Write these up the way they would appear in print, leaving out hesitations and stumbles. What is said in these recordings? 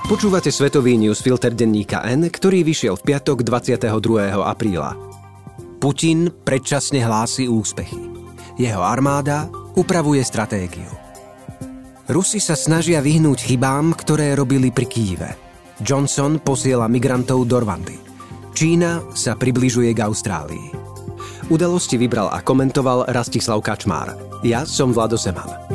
Počúvate svetový newsfilter denníka N, ktorý vyšiel v piatok 22. apríla. Putin predčasne hlási úspechy. Jeho armáda upravuje stratégiu. Rusi sa snažia vyhnúť chybám, ktoré robili pri Kyjeve. Johnson posiela migrantov do Rwandy. Čína sa približuje k Austrálii. Udalosti vybral a komentoval Rastislav Kačmár. Ja som Vlado Zeman.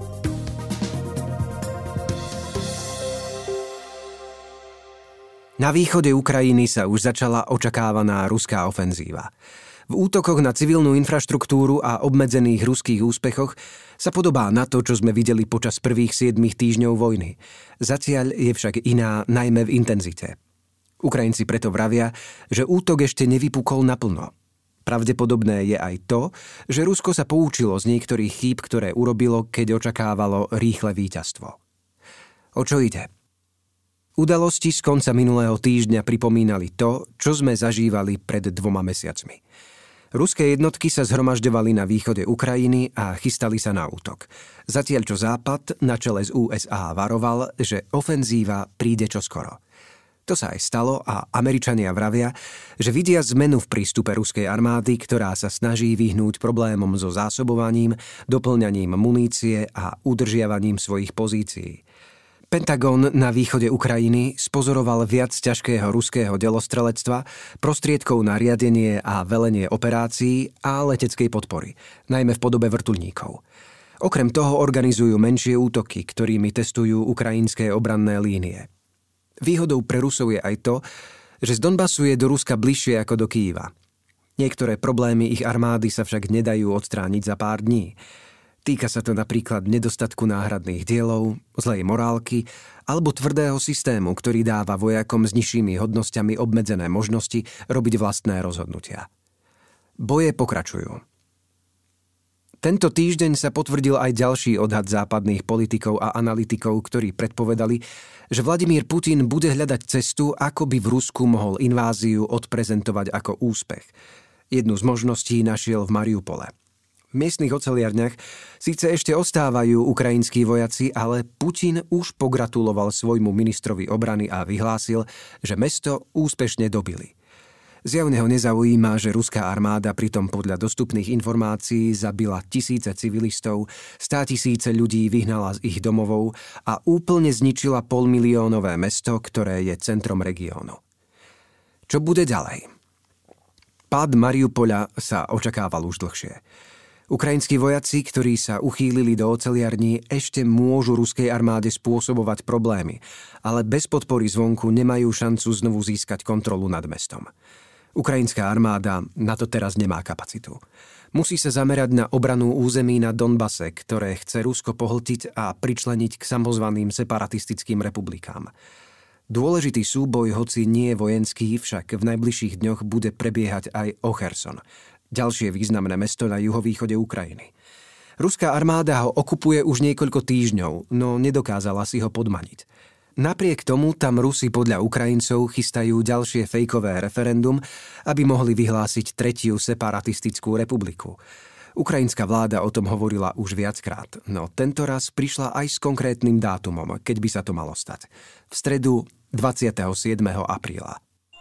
Na východe Ukrajiny sa už začala očakávaná ruská ofenzíva. V útokoch na civilnú infraštruktúru a obmedzených ruských úspechoch sa podobá na to, čo sme videli počas prvých 7 týždňov vojny. Zatiaľ je však iná, najmä v intenzite. Ukrajinci preto vravia, že útok ešte nevypukol naplno. Pravdepodobné je aj to, že Rusko sa poučilo z niektorých chýb, ktoré urobilo, keď očakávalo rýchle víťazstvo. O čo ide? Udalosti z konca minulého týždňa pripomínali to, čo sme zažívali pred 2 mesiacmi. Ruské jednotky sa zhromažďovali na východe Ukrajiny a chystali sa na útok. Zatiaľ čo Západ na čele z USA varoval, že ofenzíva príde čoskoro. To sa aj stalo a Američania vravia, že vidia zmenu v prístupe ruskej armády, ktorá sa snaží vyhnúť problémom so zásobovaním, doplňaním munície a udržiavaním svojich pozícií. Pentagon na východe Ukrajiny spozoroval viac ťažkého ruského delostrelectva, prostriedkov na riadenie a velenie operácií a leteckej podpory, najmä v podobe vrtuľníkov. Okrem toho organizujú menšie útoky, ktorými testujú ukrajinské obranné línie. Výhodou pre Rusov je aj to, že z Donbasu je do Ruska bližšie ako do Kyjeva. Niektoré problémy ich armády sa však nedajú odstrániť za pár dní. Týka sa to napríklad nedostatku náhradných dielov, zlej morálky alebo tvrdého systému, ktorý dáva vojakom s nižšími hodnosťami obmedzené možnosti robiť vlastné rozhodnutia. Boje pokračujú. Tento týždeň sa potvrdil aj ďalší odhad západných politikov a analytikov, ktorí predpovedali, že Vladimír Putin bude hľadať cestu, ako by v Rusku mohol inváziu odprezentovať ako úspech. Jednu z možností našiel v Mariupole. V miestnych oceliarniach síce ešte ostávajú ukrajinskí vojaci, ale Putin už pogratuloval svojmu ministrovi obrany a vyhlásil, že mesto úspešne dobili. Zjavne ho nezaujíma, že ruská armáda pritom podľa dostupných informácií zabila tisíce civilistov, 100 000 ľudí vyhnala z ich domovov a úplne zničila 500 000 mesto, ktoré je centrom regiónu. Čo bude ďalej? Pád Mariupoľa sa očakával už dlhšie. Ukrajinskí vojaci, ktorí sa uchýlili do oceliarní, ešte môžu ruskej armáde spôsobovať problémy, ale bez podpory zvonku nemajú šancu znovu získať kontrolu nad mestom. Ukrajinská armáda na to teraz nemá kapacitu. Musí sa zamerať na obranu území na Donbase, ktoré chce Rusko pohltiť a pričleniť k samozvaným separatistickým republikám. Dôležitý súboj, hoci nie vojenský, však v najbližších dňoch bude prebiehať aj o Cherson, ďalšie významné mesto na juhovýchode Ukrajiny. Ruská armáda ho okupuje už niekoľko týždňov, no nedokázala si ho podmaniť. Napriek tomu tam Rusi podľa Ukrajincov chystajú ďalšie fejkové referendum, aby mohli vyhlásiť 3. separatistickú republiku. Ukrajinská vláda o tom hovorila už viackrát, no tento raz prišla aj s konkrétnym dátumom, keď by sa to malo stať. V stredu 27. apríla.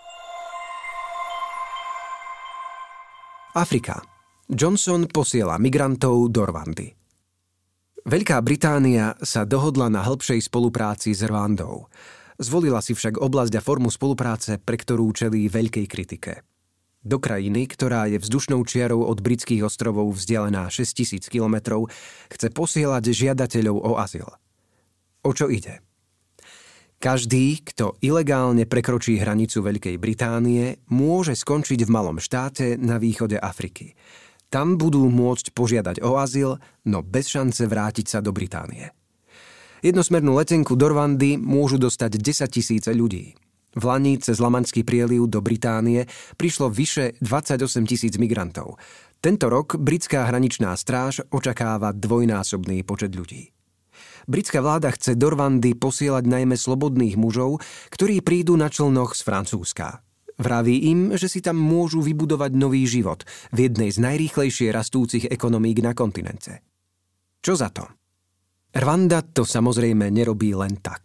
Afrika. Johnson posiela migrantov do Rwandy. Veľká Británia sa dohodla na hĺbšej spolupráci s Rwandou. Zvolila si však oblasť a formu spolupráce, pre ktorú čelí veľkej kritike. Do krajiny, ktorá je vzdušnou čiarou od britských ostrovov vzdialená 6 000 kilometrov, chce posielať žiadateľov o azyl. O čo ide? Každý, kto ilegálne prekročí hranicu Veľkej Británie, môže skončiť v malom štáte na východe Afriky. Tam budú môcť požiadať o azyl, no bez šance vrátiť sa do Británie. Jednosmernú letenku do Rwandy môžu dostať 10 000 ľudí. V lani cez Lamanský prieliv do Británie prišlo vyše 28 000 migrantov. Tento rok britská hraničná stráž očakáva dvojnásobný počet ľudí. Britská vláda chce do Rwandy posielať najmä slobodných mužov, ktorí prídu na člnoch z Francúzska. Vraví im, že si tam môžu vybudovať nový život v jednej z najrýchlejšie rastúcich ekonomík na kontinente. Čo za to? Rwanda to samozrejme nerobí len tak.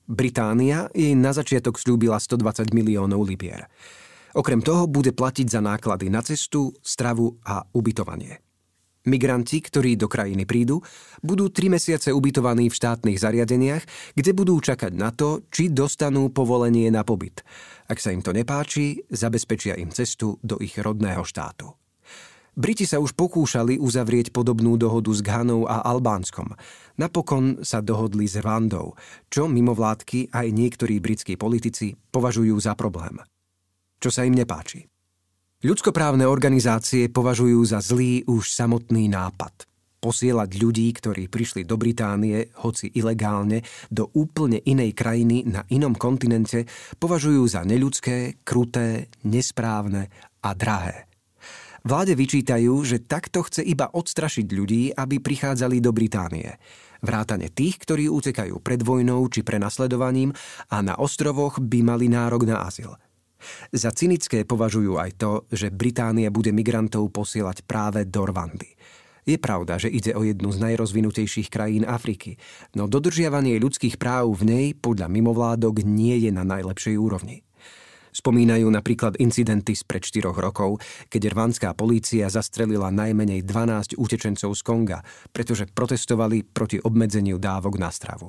Británia jej na začiatok sľúbila 120 miliónov libier. Okrem toho bude platiť za náklady na cestu, stravu a ubytovanie. Migranti, ktorí do krajiny prídu, budú 3 mesiace ubytovaní v štátnych zariadeniach, kde budú čakať na to, či dostanú povolenie na pobyt. Ak sa im to nepáči, zabezpečia im cestu do ich rodného štátu. Briti sa už pokúšali uzavrieť podobnú dohodu s Ghanou a Albánskom. Napokon sa dohodli s Rwandou, čo mimovládky aj niektorí britskí politici považujú za problém. Čo sa im nepáči. Ľudskoprávne organizácie považujú za zlý už samotný nápad. Posielať ľudí, ktorí prišli do Británie, hoci ilegálne, do úplne inej krajiny na inom kontinente, považujú za neľudské, kruté, nesprávne a drahé. Vláde vyčítajú, že takto chce iba odstrašiť ľudí, aby prichádzali do Británie. Vrátane tých, ktorí utekajú pred vojnou či prenasledovaním a na ostrovoch by mali nárok na azyl. Za cynické považujú aj to, že Británia bude migrantov posielať práve do Rwandy. Je pravda, že ide o jednu z najrozvinutejších krajín Afriky, no dodržiavanie ľudských práv v nej podľa mimovládok nie je na najlepšej úrovni. Spomínajú napríklad incidenty spred 4 rokov, keď rwandská polícia zastrelila najmenej 12 utečencov z Konga, pretože protestovali proti obmedzeniu dávok na stravu.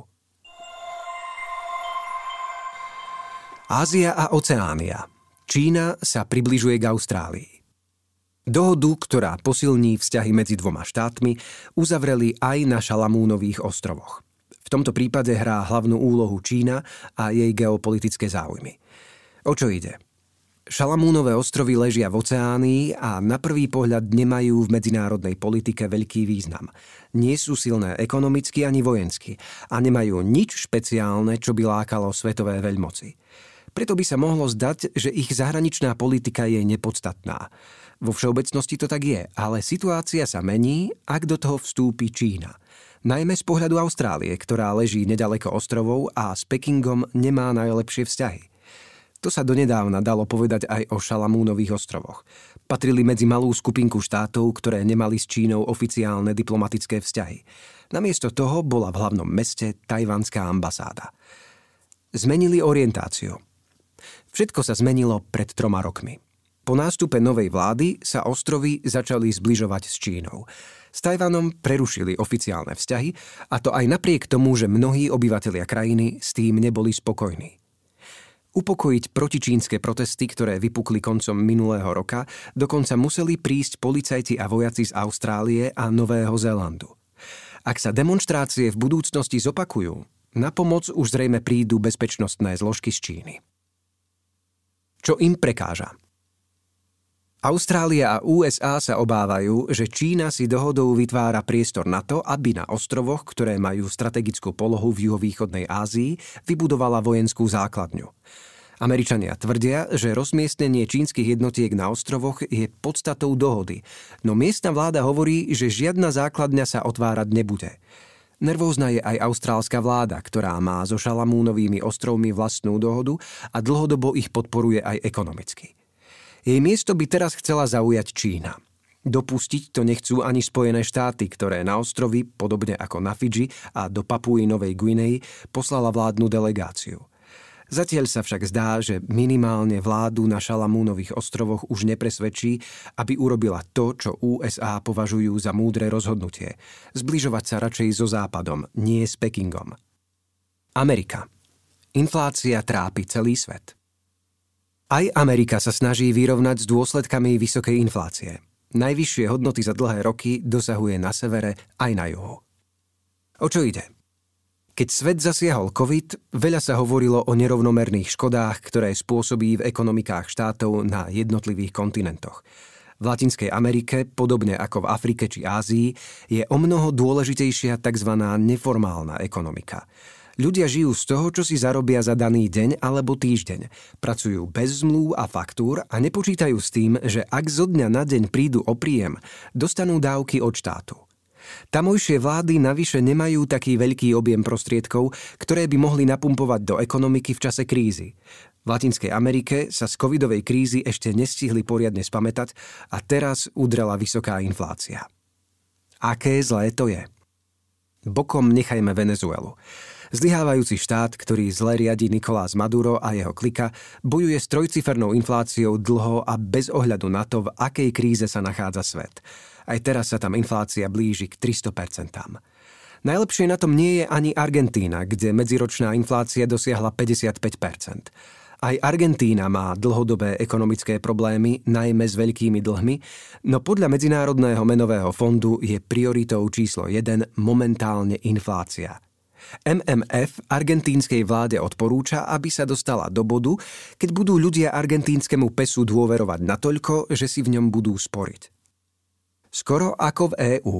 Ázia a Oceánia. Čína sa približuje k Austrálii. Dohodu, ktorá posilní vzťahy medzi 2 štátmi, uzavreli aj na Šalamúnových ostrovoch. V tomto prípade hrá hlavnú úlohu Čína a jej geopolitické záujmy. O čo ide? Šalamúnové ostrovy ležia v Oceánii a na prvý pohľad nemajú v medzinárodnej politike veľký význam. Nie sú silné ekonomicky ani vojensky a nemajú nič špeciálne, čo by lákalo svetové veľmoci. Preto by sa mohlo zdať, že ich zahraničná politika je nepodstatná. Vo všeobecnosti to tak je, ale situácia sa mení, ak do toho vstúpi Čína. Najmä z pohľadu Austrálie, ktorá leží nedaleko ostrovov a s Pekingom nemá najlepšie vzťahy. To sa donedávna dalo povedať aj o Šalamúnových ostrovoch. Patrili medzi malú skupinku štátov, ktoré nemali s Čínou oficiálne diplomatické vzťahy. Namiesto toho bola v hlavnom meste tajvanská ambasáda. Zmenili orientáciu. Všetko sa zmenilo pred 3 rokmi. Po nástupe novej vlády sa ostrovy začali zbližovať s Čínou. S Tajvanom prerušili oficiálne vzťahy, a to aj napriek tomu, že mnohí obyvatelia krajiny s tým neboli spokojní. Upokojiť protičínske protesty, ktoré vypukli koncom minulého roka, dokonca museli prísť policajti a vojaci z Austrálie a Nového Zélandu. Ak sa demonštrácie v budúcnosti zopakujú, na pomoc už zrejme prídu bezpečnostné zložky z Číny. Čo im prekáža? Austrália a USA sa obávajú, že Čína si dohodou vytvára priestor na to, aby na ostrovoch, ktoré majú strategickú polohu v juhovýchodnej Ázii, vybudovala vojenskú základňu. Američania tvrdia, že rozmiestnenie čínskych jednotiek na ostrovoch je podstatou dohody, no miestna vláda hovorí, že žiadna základňa sa otvárať nebude. Nervózna je aj austrálska vláda, ktorá má so Šalamúnovými ostrovmi vlastnú dohodu a dlhodobo ich podporuje aj ekonomicky. Jej miesto by teraz chcela zaujať Čína. Dopustiť to nechcú ani Spojené štáty, ktoré na ostrovy, podobne ako na Fidži a do Papúi Novej Guinei, poslala vládnu delegáciu. Zatiaľ sa však zdá, že minimálne vládu na Šalamúnových ostrovoch už nepresvedčí, aby urobila to, čo USA považujú za múdre rozhodnutie. Zbližovať sa radšej so Západom, nie s Pekingom. Amerika. Inflácia trápi celý svet. Aj Amerika sa snaží vyrovnať s dôsledkami vysokej inflácie. Najvyššie hodnoty za dlhé roky dosahuje na severe aj na juhu. O čo ide? Keď svet zasiahol COVID, veľa sa hovorilo o nerovnomerných škodách, ktoré spôsobí v ekonomikách štátov na jednotlivých kontinentoch. V Latinskej Amerike, podobne ako v Afrike či Ázii, je omnoho dôležitejšia tzv. Neformálna ekonomika. Ľudia žijú z toho, čo si zarobia za daný deň alebo týždeň. Pracujú bez zmluv a faktúr a nepočítajú s tým, že ak zo dňa na deň prídu o príjem, dostanú dávky od štátu. Tamojšie vlády navyše nemajú taký veľký objem prostriedkov, ktoré by mohli napumpovať do ekonomiky v čase krízy. V Latinskej Amerike sa z covidovej krízy ešte nestihli poriadne spamätať a teraz udrela vysoká inflácia. Aké zlé to je? Bokom nechajme Venezuelu. Zlyhávajúci štát, ktorý zle riadi Nicolás Maduro a jeho klika, bojuje s trojcifernou infláciou dlho a bez ohľadu na to, v akej kríze sa nachádza svet. Aj teraz sa tam inflácia blíži k 300%. Najlepšie na tom nie je ani Argentína, kde medziročná inflácia dosiahla 55%. Aj Argentína má dlhodobé ekonomické problémy, najmä s veľkými dlhmi, no podľa Medzinárodného menového fondu je prioritou číslo 1 momentálne inflácia. MMF argentínskej vláde odporúča, aby sa dostala do bodu, keď budú ľudia argentínskemu pesu dôverovať natoľko, že si v ňom budú sporiť. Skoro ako v EÚ.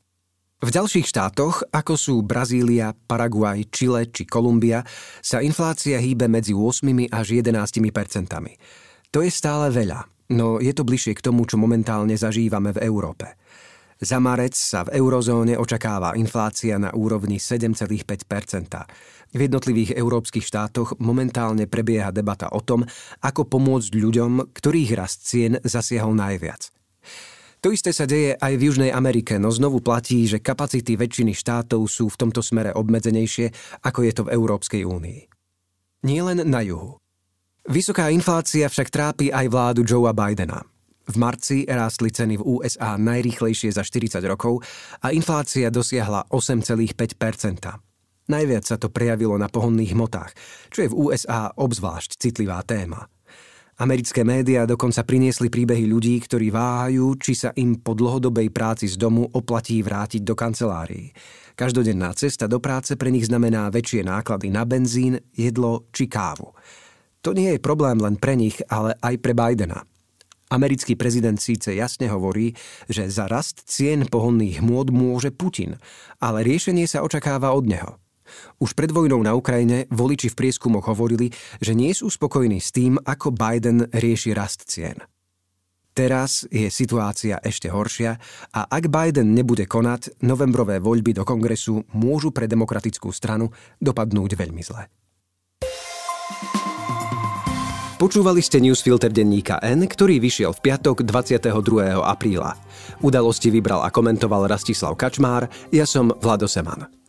V ďalších štátoch, ako sú Brazília, Paraguaj, Čile či Kolumbia, sa inflácia hýbe medzi 8 až 11%. To je stále veľa, no je to bližšie k tomu, čo momentálne zažívame v Európe. Za marec sa v eurozóne očakáva inflácia na úrovni 7,5%. V jednotlivých európskych štátoch momentálne prebieha debata o tom, ako pomôcť ľuďom, ktorých rast cien zasiahol najviac. To isté sa deje aj v Južnej Amerike, no znovu platí, že kapacity väčšiny štátov sú v tomto smere obmedzenejšie, ako je to v Európskej únii. Nie len na juhu. Vysoká inflácia však trápi aj vládu Joea Bidena. V marci rástli ceny v USA najrýchlejšie za 40 rokov a inflácia dosiahla 8,5%. Najviac sa to prejavilo na pohonných hmotách, čo je v USA obzvlášť citlivá téma. Americké médiá dokonca priniesli príbehy ľudí, ktorí váhajú, či sa im po dlhodobej práci z domu oplatí vrátiť do kancelárií. Každodenná cesta do práce pre nich znamená väčšie náklady na benzín, jedlo či kávu. To nie je problém len pre nich, ale aj pre Bidena. Americký prezident síce jasne hovorí, že za rast cien pohonných hmôt môže Putin, ale riešenie sa očakáva od neho. Už pred vojnou na Ukrajine voliči v prieskumoch hovorili, že nie sú spokojní s tým, ako Biden rieši rast cien. Teraz je situácia ešte horšia a ak Biden nebude konať, novembrové voľby do kongresu môžu pre demokratickú stranu dopadnúť veľmi zle. Počúvali ste newsfilter denníka N, ktorý vyšiel v piatok 22. apríla. Udalosti vybral a komentoval Rastislav Kačmár, ja som Vlado Seman.